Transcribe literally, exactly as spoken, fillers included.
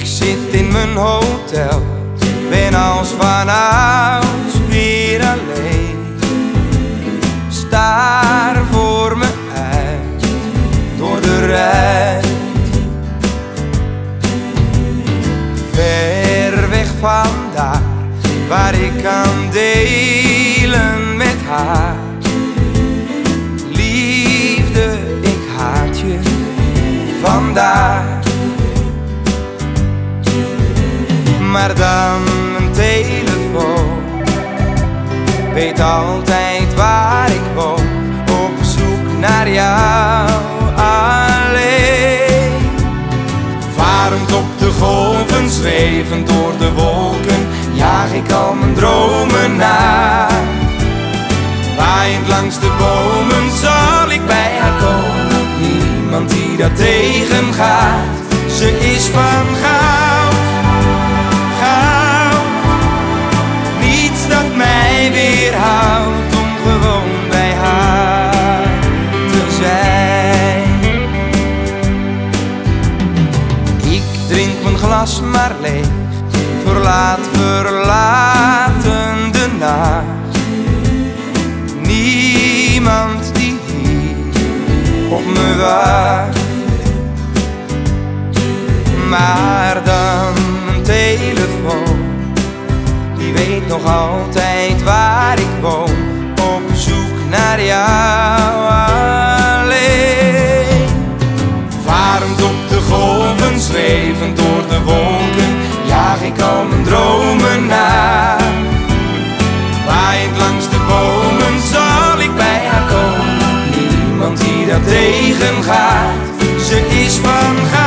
zit in mijn hotel, ben als vanouds weer alleen. Staar voor me uit, door de ruit. Ver weg vandaar, waar ik kan delen met haar. Liefde, ik haat je vandaar. Maar dan mijn telefoon weet altijd waar ik woon, op zoek naar jou alleen. Varend op de golven, zwevend door de wolken, jaag ik al mijn dromen na. Waaiend langs de bomen zal ik bij haar komen, niemand die dat tegengaat. Ze is van goud, goud, niets dat mij weerhoudt om gewoon bij haar te zijn. Ik drink mijn glas maar leeg, verlaat verlaten de nacht. Niemand die hier op me wacht. Maar dan mijn telefoon, die weet nog altijd waar ik woon, op zoek naar jou alleen. Varend op de golven, zwevend door de wolken, jaag ik al mijn dromen na. Waaiend langs de bomen zal ik bij haar komen, niemand die dat tegengaat. Ze is van goud.